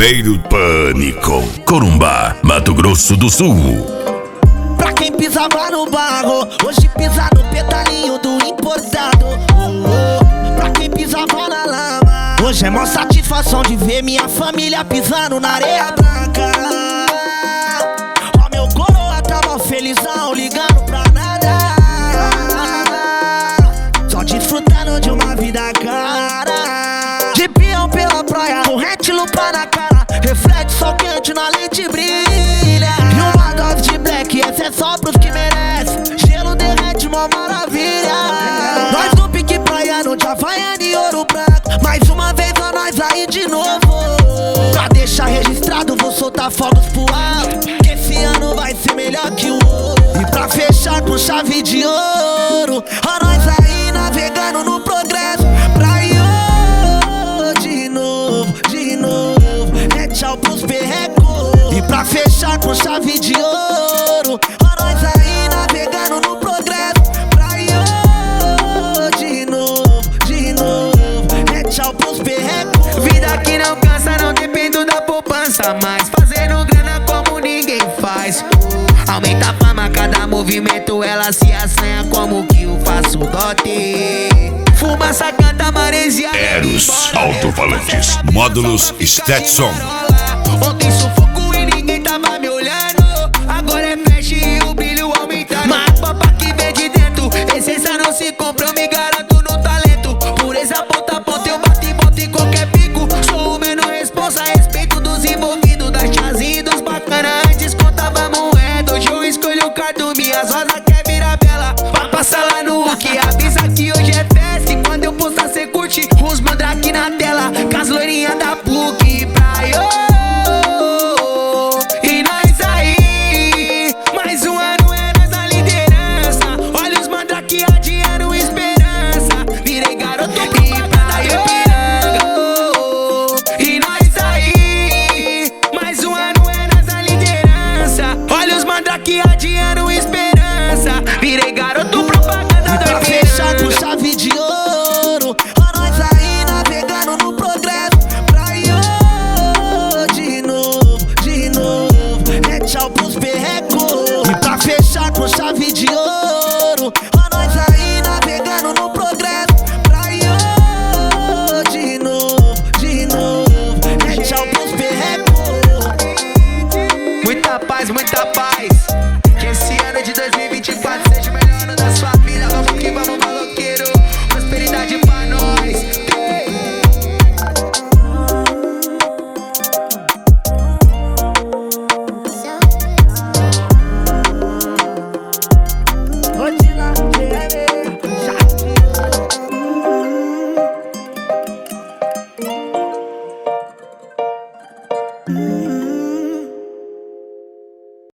Cativeiro Pânico, Corumbá, Mato Grosso do Sul. Pra quem pisava no barro, hoje pisa no pedalinho do importado. Pra quem pisava na lama, hoje é mó satisfação de ver minha família pisando na areia branca. Ó, meu coroa tava felizão, ligando pra nada, só desfrutando de uma vida cara. De peão pela praia, corrente, lupa na cara, reflete sol quente na lente brilha. E uma dose de black, essa é só pros que merecem. Gelo derrete, mó maravilha. Nós no pique praia, no de Havaiana e Ouro Branco. Mais uma vez a nós aí de novo. Pra deixar registrado, vou soltar fogos pro alto, que esse ano vai ser melhor que o outro. E pra fechar com chave de ouro, a nós aí navegando no progresso. Praia, de novo, é tchau pros perrecos. E pra fechar com chave de ouro, a nós aí navegando no progresso. Praia, de novo, é tchau pros perrecos. Vida que não cansa, não dependo da poupança, mas fazendo grana como ninguém faz. Aumenta a fama, cada movimento ela se assanha como que eu faço dote. Fumaça, canta, maresia. Eros Alto-Falantes, módulos Stetson. Ontem sufoco